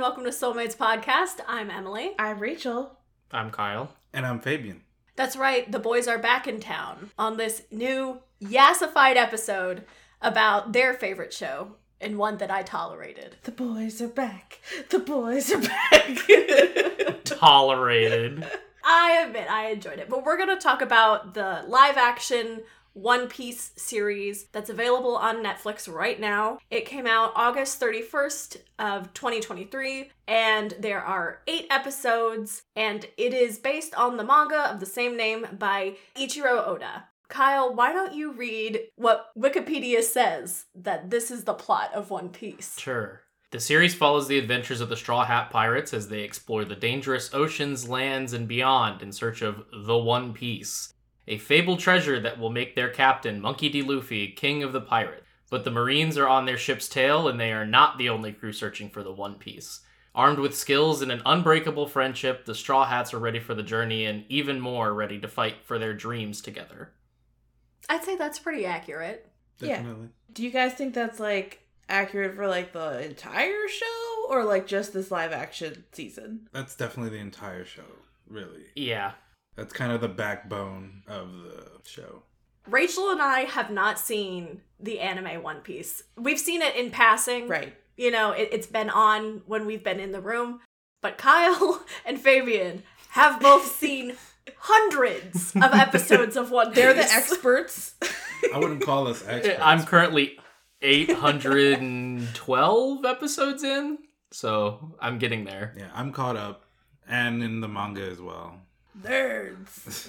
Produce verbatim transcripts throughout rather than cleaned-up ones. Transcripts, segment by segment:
welcome to Soulmates Podcast. I'm Emily. I'm Rachel. I'm Kyle. And I'm Fabian. That's right, the boys are back in town on this new yassified episode about their favorite show, and one that I tolerated. The boys are back. The boys are back. Tolerated. I admit I enjoyed it, but we're going to talk about the live action One Piece series that's available on Netflix right now. It came out August thirty-first of twenty twenty-three, and there are eight episodes, and it is based on the manga of the same name by Ichiro Oda. Kyle, why don't you read what Wikipedia says that this is the plot of One Piece? Sure. The series follows the adventures of the Straw Hat Pirates as they explore the dangerous oceans, lands, and beyond in search of the One Piece, a fabled treasure that will make their captain, Monkey D. Luffy, king of the pirate. But the Marines are on their ship's tail, and they are not the only crew searching for the One Piece. Armed with skills and an unbreakable friendship, the Straw Hats are ready for the journey and even more ready to fight for their dreams together. I'd say that's pretty accurate. Definitely. Yeah. Do you guys think that's, like, accurate for, like, the entire show? Or, like, just this live action season? That's definitely the entire show, really. Yeah. That's kind of the backbone of the show. Rachel and I have not seen the anime One Piece. We've seen it in passing. Right. You know, it, it's been on when we've been in the room. But Kyle and Fabian have both seen hundreds of episodes of One Piece. They're the experts. I wouldn't call us experts. I'm currently eight hundred twelve episodes in, so I'm getting there. Yeah, I'm caught up. And in the manga as well. Nerds.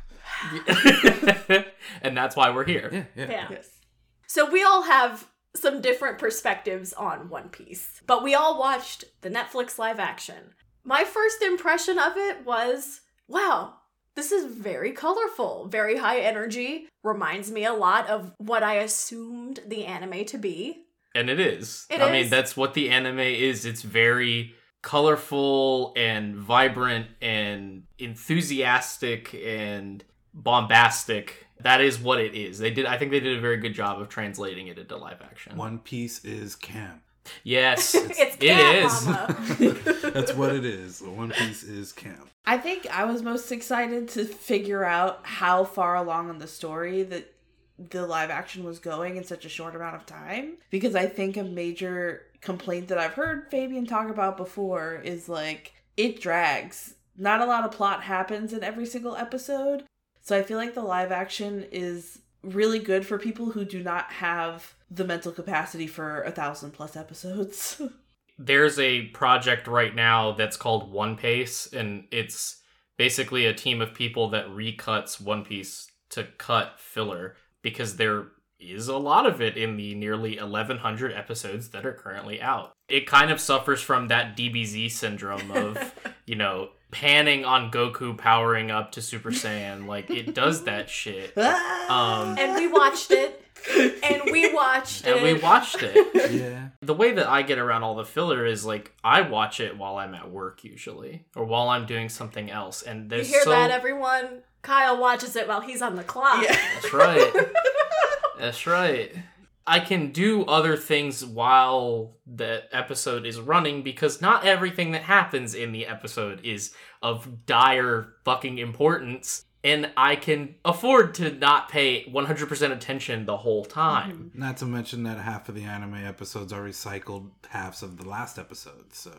And that's why we're here. Yeah, yeah. Yeah. Yes. So we all have some different perspectives on One Piece, but we all watched the Netflix live action. My first impression of it was, wow, this is very colorful, very high energy, reminds me a lot of what I assumed the anime to be. And it is. It I is. mean, that's what the anime is. It's very colorful and vibrant and enthusiastic and bombastic. That is what it is. They did. I think they did a very good job of translating it into live action. One Piece is camp. Yes, It's it camp, is. mama. That's what it is. One Piece is camp. I think I was most excited to figure out how far along in the story that the live action was going in such a short amount of time. Because I think a major complaint that I've heard Fabian talk about before is like, it drags. Not a lot of plot happens in every single episode. So I feel like the live action is really good for people who do not have the mental capacity for a thousand plus episodes. There's a project right now that's called One Piece, and it's basically a team of people that recuts One Piece to cut filler, because there is a lot of it in the nearly eleven hundred episodes that are currently out. It kind of suffers from that D B Z syndrome of, you know, panning on Goku powering up to Super Saiyan. Like, it does that shit. Um, And we watched it. And we watched it. and we watched it. Yeah. The way that I get around all the filler is, like, I watch it while I'm at work, usually. Or while I'm doing something else. And You there's hear so... that, everyone? Kyle watches it while he's on the clock. Yeah. That's right. That's right. I can do other things while the episode is running, because not everything that happens in the episode is of dire fucking importance. And I can afford to not pay one hundred percent attention the whole time. Not to mention that half of the anime episodes are recycled halves of the last episode, so...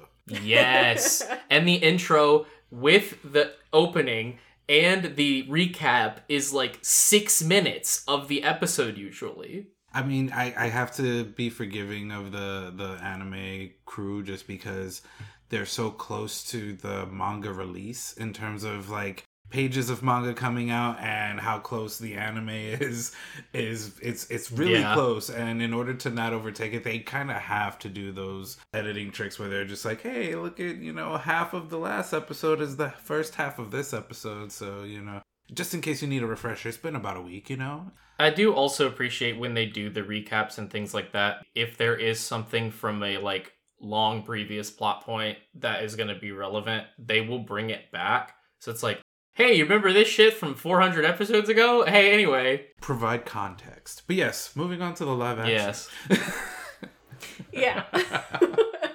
Yes. And the intro with the opening and the recap is like six minutes of the episode usually. I mean, I, I have to be forgiving of the, the anime crew just because they're so close to the manga release in terms of, like, pages of manga coming out and how close the anime is. is It's it's really Yeah. close, and in order to not overtake it, they kind of have to do those editing tricks where they're just like, hey, look at, you know, half of the last episode is the first half of this episode, so, you know, just in case you need a refresher, it's been about a week, you know? I do also appreciate when they do the recaps and things like that. If there is something from a like long previous plot point that is going to be relevant, they will bring it back. So it's like, hey, you remember this shit from four hundred episodes ago? Hey, anyway. Provide context. But yes, moving on to the live action. Yes. Yeah.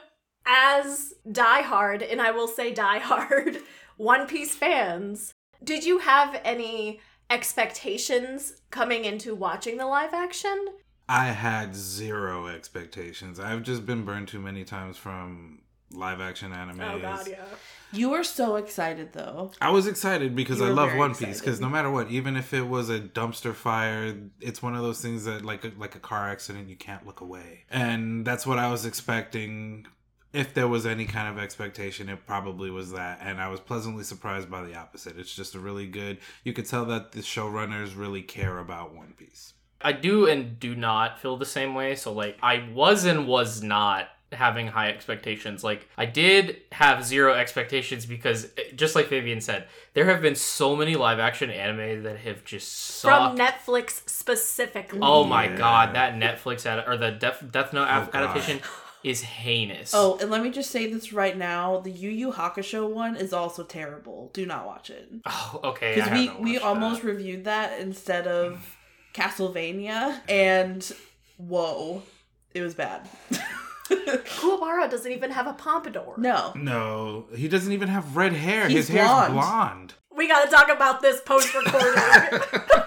As diehard, and I will say diehard, One Piece fans, did you have any expectations coming into watching the live action? I had zero expectations. I've just been burned too many times from live action animes. Oh god, yeah. You were so excited, though. I was excited because You I were love very One Piece. excited. Because no matter what, even if it was a dumpster fire, it's one of those things that, like a, like a car accident, you can't look away. And that's what I was expecting. If there was any kind of expectation, it probably was that. And I was pleasantly surprised by the opposite. It's just a really good... You could tell that the showrunners really care about One Piece. I do and do not feel the same way. So, like, I was and was not having high expectations. Like, I did have zero expectations because, just like Fabian said, there have been so many live-action anime that have just sucked. From Netflix specifically. Oh my Yeah. god, that Netflix ad- or the Def- Death Note Oh, ad- God. adaptation is heinous. Oh, and let me just say this right now. The Yu Yu Hakusho one is also terrible. Do not watch it. Oh, okay. I Because we, haven't we watched almost that. reviewed that instead of Castlevania. And whoa, it was bad. Kuwabara doesn't even have a pompadour. No. No, he doesn't even have red hair. He's His hair's blonde. blonde. We gotta talk about this post-recording.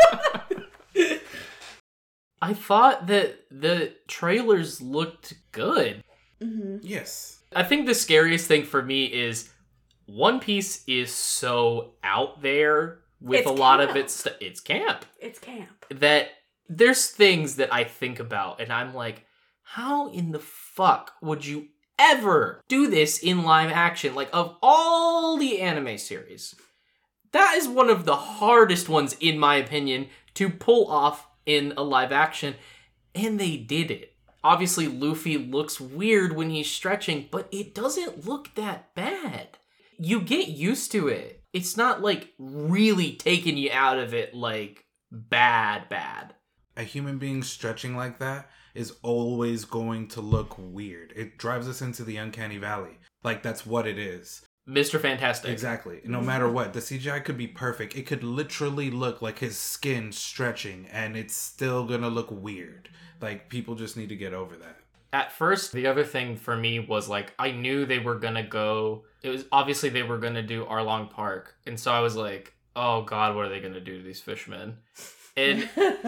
I thought that the trailers looked good. Mm-hmm. Yes. I think the scariest thing for me is One Piece is so out there with It's a lot camp. of its st- it's camp It's camp. that there's things that I think about and I'm like, how in the fuck would you ever do this in live action? Like, of all the anime series, that is one of the hardest ones, in my opinion, to pull off in a live action, and they did it. Obviously, Luffy looks weird when he's stretching, but it doesn't look that bad. You get used to it. It's not, like, really taking you out of it, like, bad, bad. A human being stretching like that is always going to look weird. It drives us into the uncanny valley. Like, that's what it is. Mister Fantastic. Exactly. No matter what, the C G I could be perfect. It could literally look like his skin stretching, and it's still gonna look weird. Like, people just need to get over that. At first, the other thing for me was, like, I knew they were gonna go... It was obviously they were gonna do Arlong Park, and so I was like, oh god, what are they gonna do to these fishmen? And...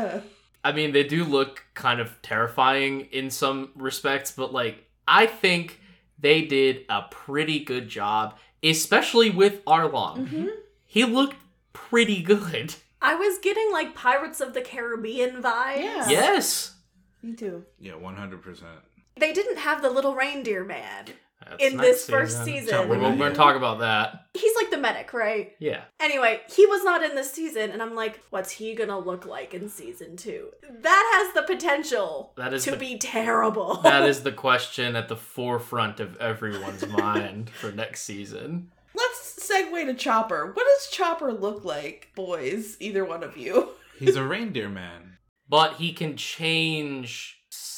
I mean, they do look kind of terrifying in some respects, but, like, I think they did a pretty good job, especially with Arlong. Mm-hmm. He looked pretty good. I was getting like Pirates of the Caribbean vibes. Yeah. Yes! Me too. Yeah, one hundred percent. They didn't have the little reindeer man That's in next this first season. We're, we're going to talk about that. He's like the medic, right? Yeah. Anyway, he was not in this season, and I'm like, what's he gonna look like in season two? That has the potential That is to the- be terrible. That is the question at the forefront of everyone's mind for next season. Let's segue to Chopper. What does Chopper look like, boys? Either one of you. He's a reindeer man. But he can change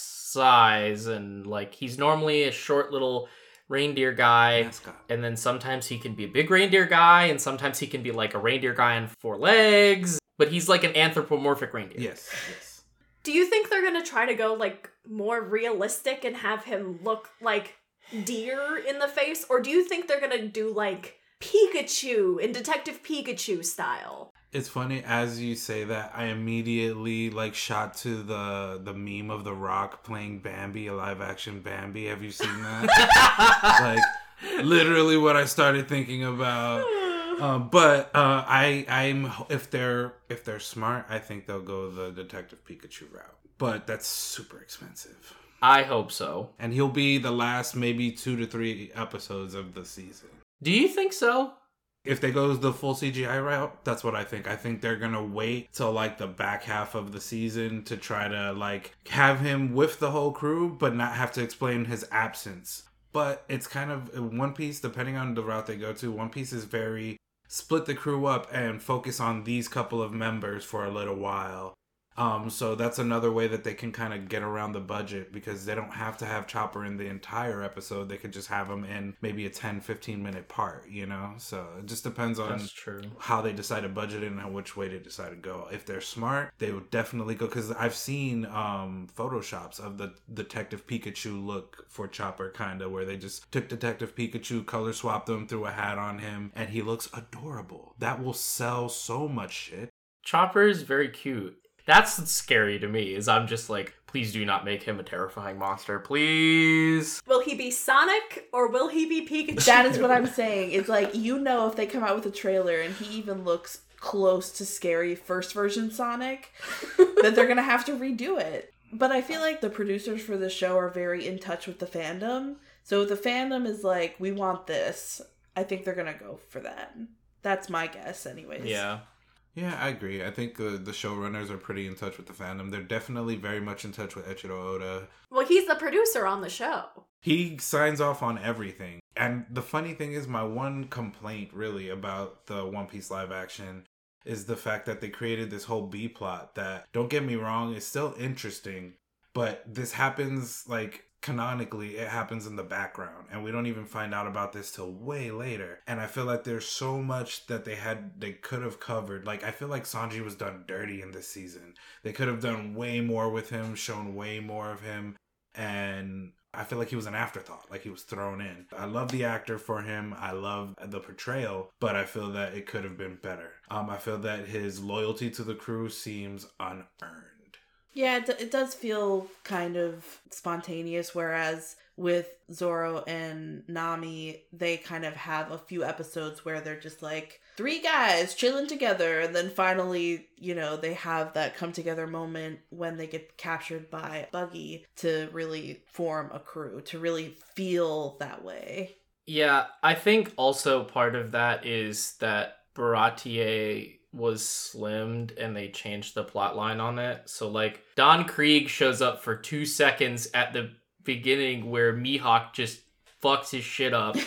size, and, like, he's normally a short little reindeer guy. Mascot. And then sometimes he can be a big reindeer guy, and sometimes he can be like a reindeer guy on four legs. But he's like an anthropomorphic reindeer. Yes, yes. Do you think they're gonna try to go like more realistic and have him look like deer in the face? Or do you think they're gonna do like Pikachu in Detective Pikachu style? It's funny, as you say that, I immediately like shot to the the meme of The Rock playing Bambi, a live action Bambi. Have you seen that? Like, literally what I started thinking about. Um, but uh, I I'm if they're if they're smart, I think they'll go the Detective Pikachu route. But that's super expensive. I hope so. And he'll be the last maybe two to three episodes of the season. Do you think so? If they go the full C G I route, that's what I think. I think they're gonna wait till like the back half of the season to try to like have him with the whole crew, but not have to explain his absence. But it's kind of One Piece, depending on the route they go to, One Piece is very split the crew up and focus on these couple of members for a little while. Um, so that's another way that they can kind of get around the budget, because they don't have to have Chopper in the entire episode. They could just have him in maybe a ten, fifteen minute part, you know? So it just depends on That's true. how they decide to budget it and how, which way they decide to go. If they're smart, they would definitely go, because I've seen um, photoshops of the Detective Pikachu look for Chopper, kind of, where they just took Detective Pikachu, color swapped him, threw a hat on him, and he looks adorable. That will sell so much shit. Chopper is very cute. That's what's scary to me, is I'm just like, please do not make him a terrifying monster, please. Will he be Sonic or will he be Pikachu? That is what I'm saying. It's like, you know, if they come out with a trailer and he even looks close to scary first version Sonic, that they're gonna have to redo it. But I feel like the producers for the show are very in touch with the fandom. So if the fandom is like, we want this, I think they're gonna go for that. That's my guess anyways. Yeah. Yeah, I agree. I think uh, the showrunners are pretty in touch with the fandom. They're definitely very much in touch with Eiichiro Oda. Well, he's the producer on the show. He signs off on everything. And the funny thing is, my one complaint really about the One Piece live action is the fact that they created this whole B plot that, don't get me wrong, is still interesting, but this happens, like, canonically, it happens in the background, and we don't even find out about this till way later. And I feel like there's so much that they had, they could have covered. Like, I feel like Sanji was done dirty in this season. They could have done way more with him, shown way more of him, and I feel like he was an afterthought, like he was thrown in. I love the actor for him. I love the portrayal, but I feel that it could have been better. Um, I feel that his loyalty to the crew seems unearned. Yeah, it, it does feel kind of spontaneous, whereas with Zoro and Nami, they kind of have a few episodes where they're just like three guys chilling together, and then finally, you know, they have that come together moment when they get captured by Buggy to really form a crew, to really feel that way. Yeah, I think also part of that is that Baratier was slimmed and they changed the plot line on it. So like Don Krieg shows up for two seconds at the beginning where Mihawk just fucks his shit up.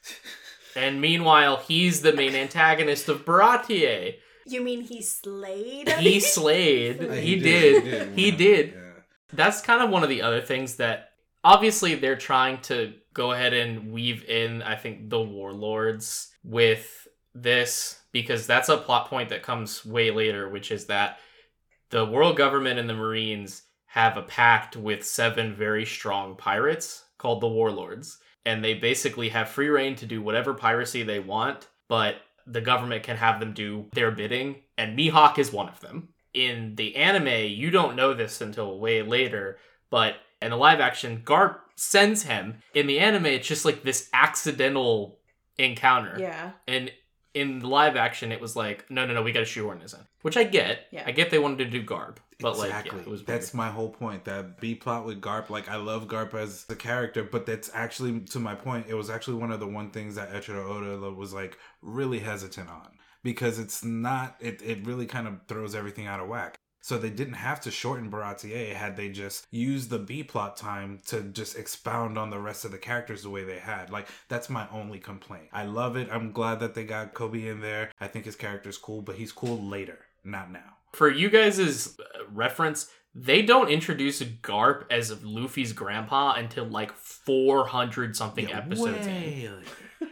And meanwhile, he's the main antagonist of Baratier. You mean he slayed? He slayed. Yeah, he, he did. did. He He did. did. Yeah. That's kind of one of the other things that obviously they're trying to go ahead and weave in, I think, the warlords with this, because that's a plot point that comes way later, which is that the world government and the Marines have a pact with seven very strong pirates called the Warlords. And they basically have free reign to do whatever piracy they want, but the government can have them do their bidding, and Mihawk is one of them. In the anime, you don't know this until way later, but in the live action, Garp sends him. In the anime, it's just like this accidental encounter. Yeah. And in the live action, it was like, no, no, no, we gotta shoehorn this in. Which I get. Yeah. I get they wanted to do Garp. But exactly. like, yeah, it was That's weird. my whole point. That B plot with Garp, like I love Garp as a character, but that's actually, to my point, it was actually one of the one things that Eiichiro Oda was like really hesitant on, because it's not, it, it really kind of throws everything out of whack. So they didn't have to shorten Baratier had they just used the B plot time to just expound on the rest of the characters the way they had. Like, that's my only complaint. I love it. I'm glad that they got Kobe in there. I think his character's cool, but he's cool later, not now. For you guys' reference, they don't introduce Garp as Luffy's grandpa until like four hundred something Yeah, episodes in. way later.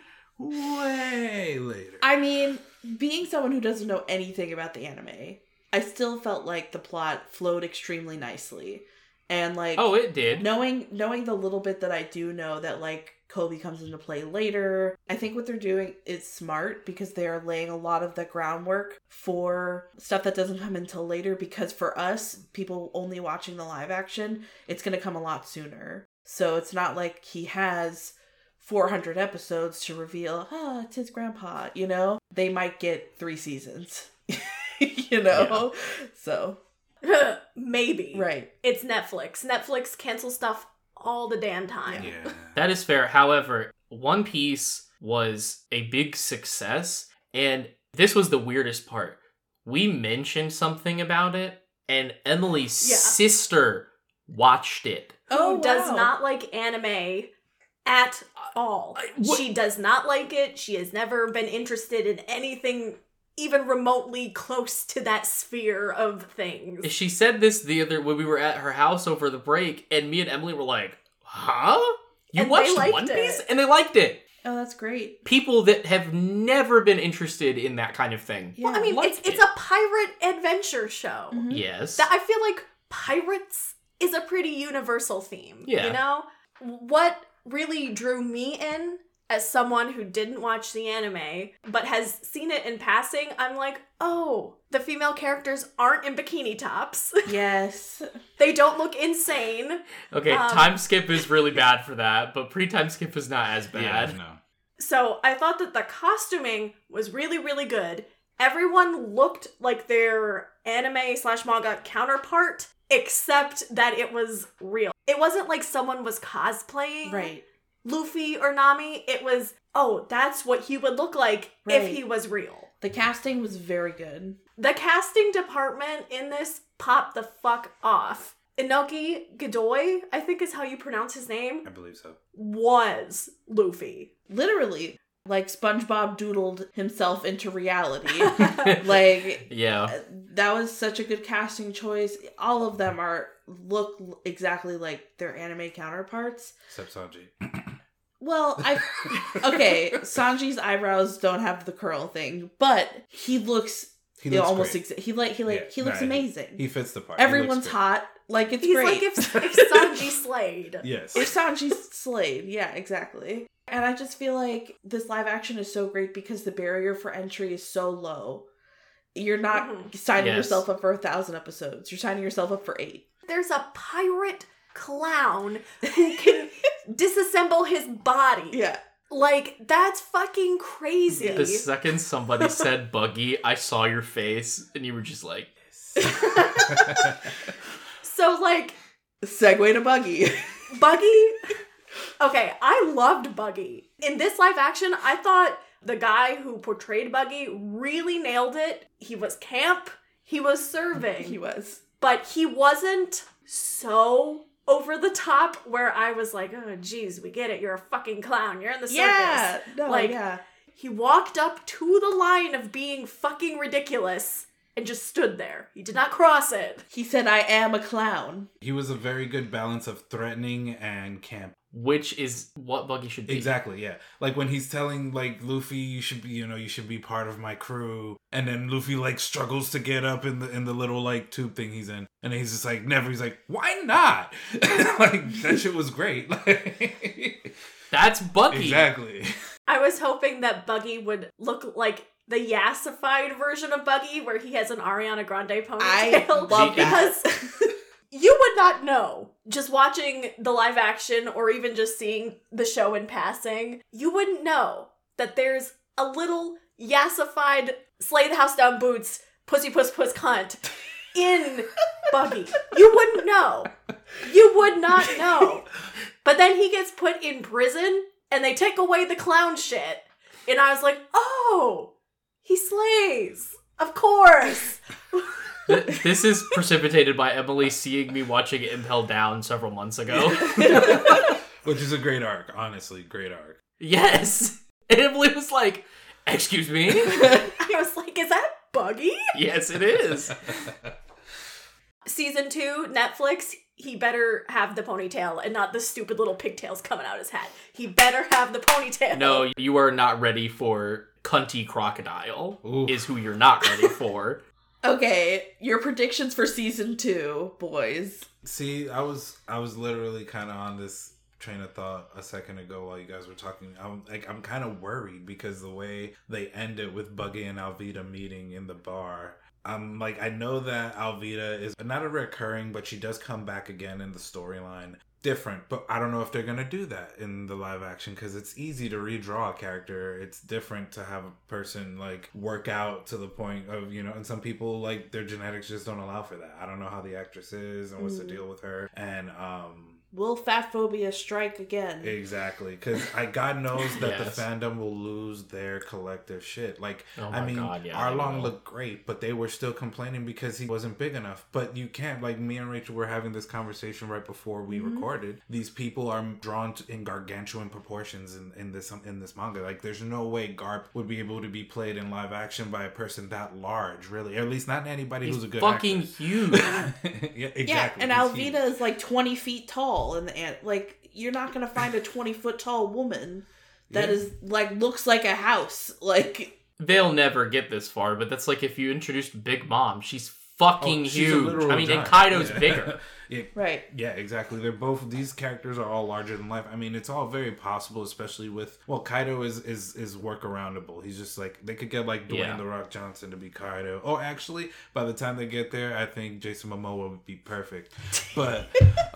Way later. I mean, being someone who doesn't know anything about the anime, I still felt like the plot flowed extremely nicely. And like Oh, it did. knowing knowing the little bit that I do know that like Kobe comes into play later, I think what they're doing is smart because they are laying a lot of the groundwork for stuff that doesn't come until later, because for us, people only watching the live action, it's going to come a lot sooner. So it's not like he has four hundred episodes to reveal, ah, it's his grandpa, you know? They might get three seasons, you know? Yeah. So. Maybe. Right. It's Netflix. Netflix cancels stuff all the damn time. Yeah. That is fair. However, One Piece was a big success, and this was the weirdest part. We mentioned something about it, and Emily's Yeah. sister watched it. Who Oh, does wow. not like anime at all. I- what- She does not like it. She has never been interested in anything even remotely close to that sphere of things. She said this the other when we were at her house over the break, and me and Emily were like, huh? You And they watched liked One Piece? it. And they liked it. Oh, that's great. People that have never been interested in that kind of thing. Yeah. Well, I mean, liked it's it's it. a pirate adventure show. Mhm. Yes. That I feel like pirates is a pretty universal theme. Yeah. You know? What really drew me in as someone who didn't watch the anime but has seen it in passing, I'm like, oh, the female characters aren't in bikini tops. Yes. They don't look insane. Okay, Um, time skip is really bad for that, but pre-time skip is not as Yeah, bad. no. So I thought that the costuming was really, really good. Everyone looked like their anime slash manga counterpart, except that it was real. It wasn't like someone was cosplaying Right. Luffy or Nami. It was, oh, that's what he would look like Right. if he was real. The casting was very good. The casting department in this popped the fuck off. Inoki Godoy, I think is how you pronounce his name, I believe so. was Luffy. Literally. Like SpongeBob doodled himself into reality. Like, Yeah. that was such a good casting choice. All of them are look exactly like their anime counterparts. Except Sanji. Well, I okay, Sanji's eyebrows don't have the curl thing, but he looks He he looks almost great. exa- he like he like Yeah, he looks nah, he- amazing. He fits the part. He looks Everyone's great. hot. Like it's He's great. like if, if Sanji slayed. Yes. If Sanji's Slade, yeah, exactly. And I just feel like this live action is so great because the barrier for entry is so low. You're not Mhm. signing Yes. yourself up for a thousand episodes. You're signing yourself up for eight. There's a pirate clown who can disassemble his body. Yeah. Like, that's fucking crazy. The second somebody said Buggy, I saw your face, and you were just like, So, like, Segue to Buggy. Buggy. Okay, I loved Buggy. In this live action, I thought the guy who portrayed Buggy really nailed it. He was camp, he was serving, He was. but he wasn't so over the top where I was like, oh, geez, we get it. You're a fucking clown. You're in the circus. Yeah. No, Like, yeah. He walked up to the line of being fucking ridiculous and just stood there. He did not cross it. He said, I am a clown. He was a very good balance of threatening and camp. which is what Buggy should be. Exactly, yeah. Like when he's telling like Luffy, you should be, you know, you should be part of my crew, and then Luffy like struggles to get up in the in the little like tube thing he's in, and he's just like never. He's like, why not? Like that shit was great. That's Buggy. Exactly. I was hoping that Buggy would look like the yassified version of Buggy, where he has an Ariana Grande ponytail. I love that. Because you would not know, just watching the live action or even just seeing the show in passing, you wouldn't know that there's a little yassified Slay the House Down Boots, pussy puss puss cunt in Buggy. You wouldn't know. You would not know. But then he gets put in prison and they take away the clown shit. And I was like, oh, he slays. Of course. Th- This is precipitated by Emily seeing me watching Impel Down several months ago. Which is a great arc, honestly, great arc. Yes! And Emily was like, excuse me? I was like, is that Buggy? Yes, it is. Season two, Netflix, he better have the ponytail and not the stupid little pigtails coming out his hat. He better have the ponytail. No, you are not ready for Cunty Crocodile, Oof. is who you're not ready for. Okay, your predictions for season two, boys. See, I was I was literally kind of on this train of thought a second ago while you guys were talking. I'm like I'm kind of worried because the way they end it with Buggy and Alvida meeting in the bar. I'm like I know that Alvida is not a recurring, but she does come back again in the storyline. Different, but I don't know if they're gonna do that in the live action because it's easy to redraw a character. It's different to have a person like work out to the point of, you know, and some people like their genetics just don't allow for that. I don't know how the actress is and what's the Mm. deal with her. And um will fat phobia strike again? Exactly, because I God knows that Yes. the fandom will lose their collective shit. Like, Oh I my mean, God, yeah, they Arlong will. looked great, but they were still complaining because he wasn't big enough. But you can't, like, me and Rachel were having this conversation right before we Mm-hmm. recorded. These people are drawn to, in gargantuan proportions in, in this in this manga. Like, there's no way Garp would be able to be played in live action by a person that large, really. Or at least not anybody He's who's a good fucking actor. huge. Yeah, exactly. Yeah, and He's Alvida huge. is like twenty feet tall, and the like, you're not gonna find a twenty foot tall woman that Yeah. is like looks like a house. Like, They'll never get this far, but that's like if you introduced Big Mom. She's fucking Oh, she's a huge. literal I mean, and giant. Kaido's Yeah. bigger. Yeah, right? yeah, exactly. They're both, these characters are all larger than life. I mean, it's all very possible, especially with, well, Kaido is is is workaroundable. He's just like, they could get like Dwayne Yeah. The Rock Johnson to be Kaido. Oh, actually, by the time they get there, I think Jason Momoa would be perfect. But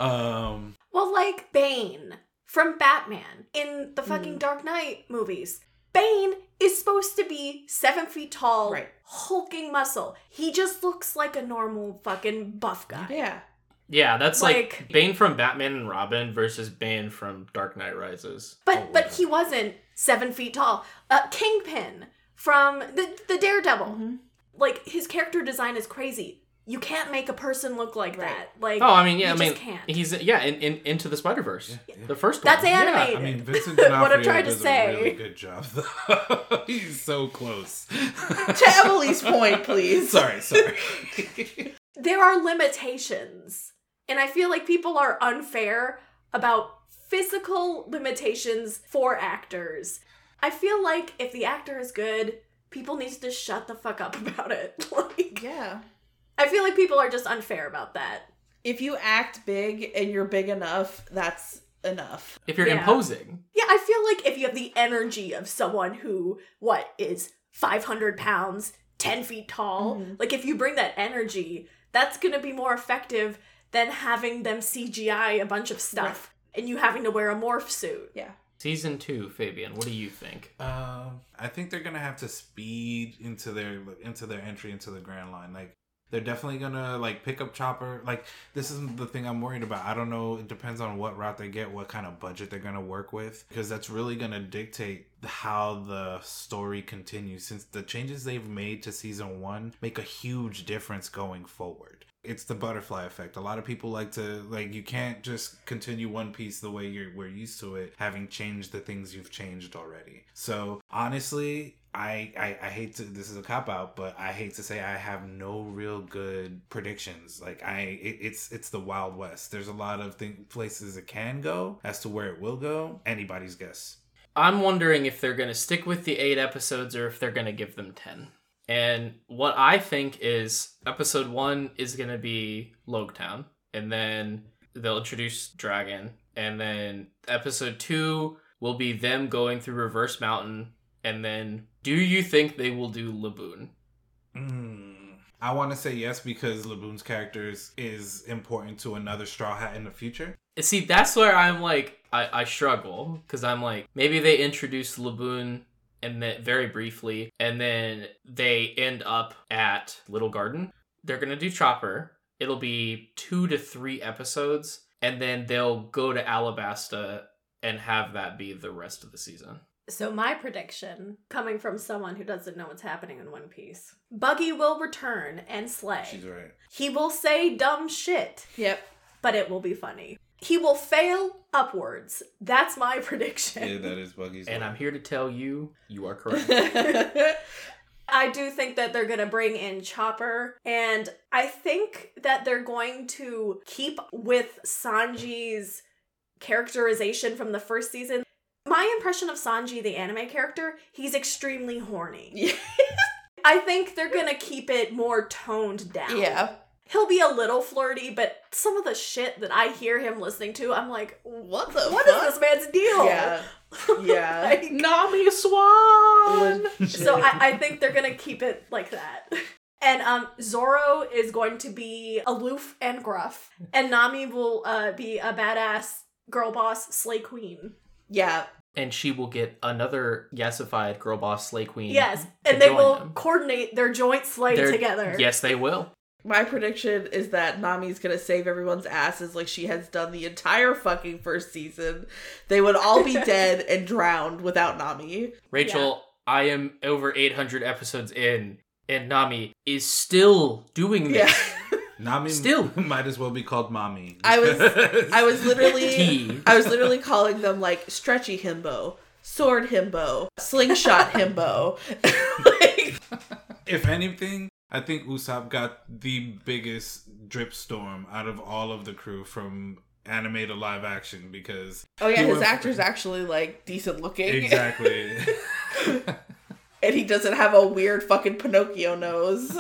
um Well, like Bane from Batman in the fucking Dark Knight movies. Bane is supposed to be seven feet tall, Right. hulking muscle. He just looks like a normal fucking buff guy. Yeah. Yeah, that's like, Like- Bane from Batman and Robin versus Bane from Dark Knight Rises. But Oh, but yeah. he wasn't seven feet tall. Uh, Kingpin from the the Daredevil. Mm-hmm. Like, his character design is crazy. You can't make a person look like Right. that. Like, Oh, I mean, yeah, you I mean, just can't. he's yeah, in, in Into the Spider Verse, Yeah, yeah. the first That's one. animated. I mean, Vincent What I'm D'Onofrio trying to does say. a really good job, though. He's so close. To Emily's point, please. Sorry, sorry. There are limitations. And I feel like people are unfair about physical limitations for actors. I feel like if the actor is good, people need to just shut the fuck up about it. Like, Yeah. I feel like people are just unfair about that. If you act big and you're big enough, that's enough. If you're Yeah. imposing, Yeah, I feel like if you have the energy of someone who, what, is five hundred pounds, ten feet tall, Mhm. like if you bring that energy, that's gonna be more effective than having them C G I a bunch of stuff and you having to wear a morph suit. Yeah. season two, Fabian, what do you think? Um, I think they're gonna have to speed into their into their entry into the Grand Line. Like, they're definitely gonna like pick up Chopper. Like, this isn't the thing I'm worried about. I don't know. It depends on what route they get, what kind of budget they're gonna work with, because that's really gonna dictate how the story continues. Since the changes they've made to season one make a huge difference going forward. It's the butterfly effect. A lot of people like to, like, you can't just continue One Piece the way you're we're used to it, having changed the things you've changed already. So honestly, I, I, I hate to, this is a cop out, but I hate to say I have no real good predictions. Like, I, it, it's, it's the Wild West. There's a lot of thing, places it can go. As to where it will go, anybody's guess. I'm wondering if they're going to stick with the eight episodes or if they're going to give them ten. And what I think is episode one is going to be Logtown, and then they'll introduce Dragon, and then episode two will be them going through Reverse Mountain, and then do you think they will do Laboon? Mm. I want to say yes because Laboon's character is, is important to another Straw Hat in the future. See, that's where I'm like, I, I struggle, because I'm like, maybe they introduce Laboon and then very briefly, and then they end up at Little Garden. They're gonna do Chopper. It'll be two to three episodes, and then they'll go to Alabasta and have that be the rest of the season. So my prediction, coming from someone who doesn't know what's happening in One Piece, Buggy will return and slay. She's right. He will say dumb shit, Yep. but it will be funny. He will fail upwards. That's my prediction. Yeah, that is Buggy's. And line. I'm here to tell you, you are correct. I do think that they're going to bring in Chopper, and I think that they're going to keep with Sanji's characterization from the first season. My impression of Sanji, the anime character, he's extremely horny. I think they're going to keep it more toned down. Yeah. He'll be a little flirty, but some of the shit that I hear him listening to, I'm like, What the what fuck? is this man's deal? Yeah. Yeah. Like- Nami Swan! So I, I think they're gonna keep it like that. And um, Zoro is going to be aloof and gruff, and Nami will uh, be a badass girl boss slay queen. Yeah. And she will get another yesified girl boss slay queen. Yes, to and they join will them. coordinate their joint slay They're- together. Yes, they will. My prediction is that Nami's gonna save everyone's asses like she has done the entire fucking first season. They would all be dead and drowned without Nami. Rachel, yeah. I am over eight hundred episodes in, and Nami is still doing this. Yeah. Nami still might as well be called Mommy. I was, I was literally, T. I was literally calling them like stretchy himbo, sword himbo, slingshot himbo. Like, if anything, I think Usopp got the biggest drip storm out of all of the crew from anime to live action because... Oh yeah, his went... actor's actually, like, decent looking. Exactly. And he doesn't have a weird fucking Pinocchio nose.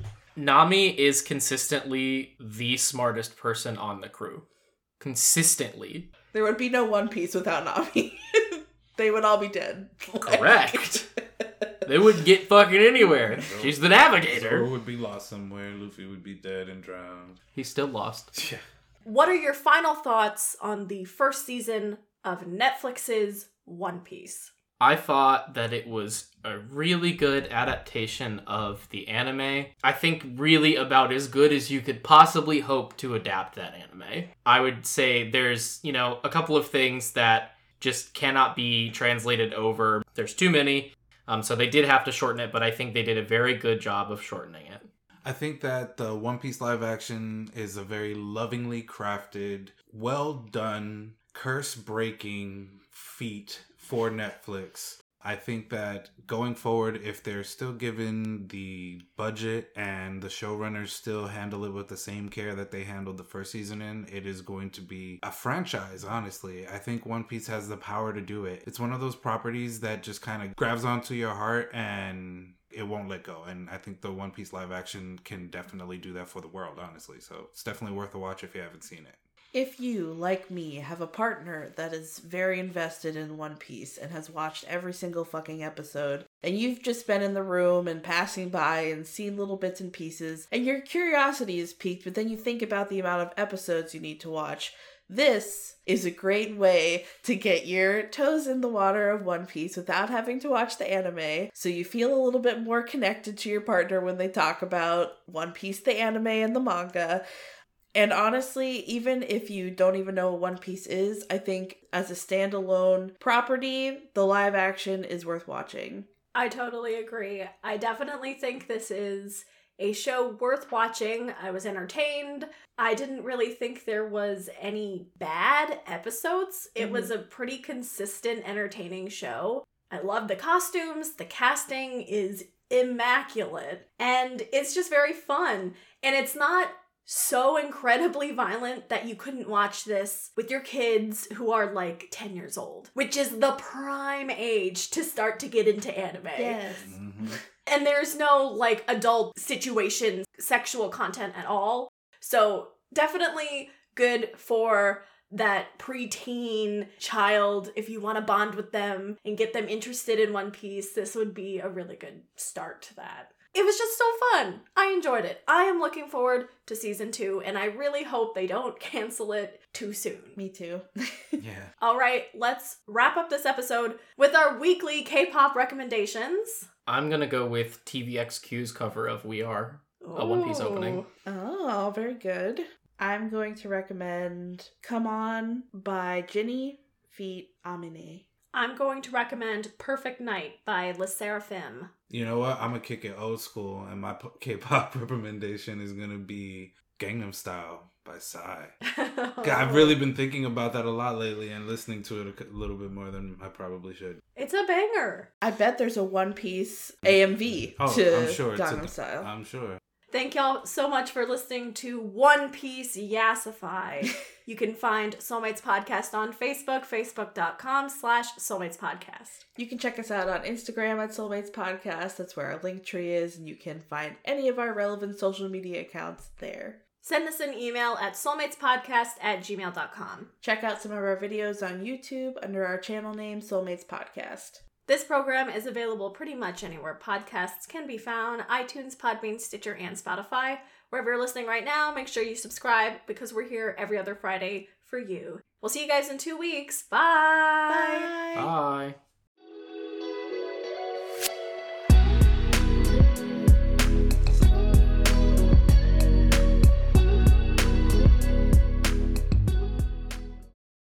Nami is consistently the smartest person on the crew. Consistently. There would be no One Piece without Nami. They would all be dead. Correct. They wouldn't get fucking anywhere. She's the navigator. Zoro would be lost somewhere. Luffy would be dead and drowned. He's still lost. Yeah. What are your final thoughts on the first season of Netflix's One Piece? I thought that it was a really good adaptation of the anime. I think really about as good as you could possibly hope to adapt that anime. I would say there's, you know, a couple of things that just cannot be translated over. There's too many. Um, so they did have to shorten it, but I think they did a very good job of shortening it. I think that the One Piece live action is a very lovingly crafted, well done, curse-breaking feat for Netflix. I think that going forward, if they're still given the budget and the showrunners still handle it with the same care that they handled the first season in, it is going to be a franchise, honestly. I think One Piece has the power to do it. It's one of those properties that just kind of grabs onto your heart and it won't let go. And I think the One Piece live action can definitely do that for the world, honestly. So it's definitely worth a watch if you haven't seen it. If you, like me, have a partner that is very invested in One Piece and has watched every single fucking episode, and you've just been in the room and passing by and seen little bits and pieces, and your curiosity is piqued, but then you think about the amount of episodes you need to watch, this is a great way to get your toes in the water of One Piece without having to watch the anime, so you feel a little bit more connected to your partner when they talk about One Piece, the anime, and the manga. And honestly, even if you don't even know what One Piece is, I think as a standalone property, the live action is worth watching. I totally agree. I definitely think this is a show worth watching. I was entertained. I didn't really think there was any bad episodes. It mm-hmm. was a pretty consistent, entertaining show. I love the costumes. The casting is immaculate. And it's just very fun. And it's not so incredibly violent that you couldn't watch this with your kids who are like ten years old, which is the prime age to start to get into anime. Yes. Mm-hmm. And there's no like adult situation, sexual content at all. So definitely good for that preteen child. If you want to bond with them and get them interested in One Piece, this would be a really good start to that. It was just so fun. I enjoyed it. I am looking forward to season two, and I really hope they don't cancel it too soon. Me too. Yeah. All right, let's wrap up this episode with our weekly K-pop recommendations. I'm gonna go with T V X Q's cover of We Are, a One Piece opening. Oh, very good. I'm going to recommend Come On by Jinny feat. Amine. I'm going to recommend Perfect Night by Le Sserafim. You know what? I'm going to kick it old school, and my K-pop recommendation is going to be Gangnam Style by Psy. God, I've really been thinking about that a lot lately and listening to it a little bit more than I probably should. It's a banger. I bet there's a One Piece A M V oh, to I'm sure Gangnam it's a, Style. I'm sure. Thank y'all so much for listening to One Piece Yassify. You can find Soulmates Podcast on Facebook, facebook.com slash Soulmates Podcast. You can check us out on Instagram at Soulmates Podcast. That's where our link tree is, and you can find any of our relevant social media accounts there. Send us an email at soulmatespodcast at gmail dot com. Check out some of our videos on YouTube under our channel name, Soulmates Podcast. This program is available pretty much anywhere podcasts can be found: iTunes, Podbean, Stitcher, and Spotify. Wherever you're listening right now, make sure you subscribe because we're here every other Friday for you. We'll see you guys in two weeks. Bye! Bye!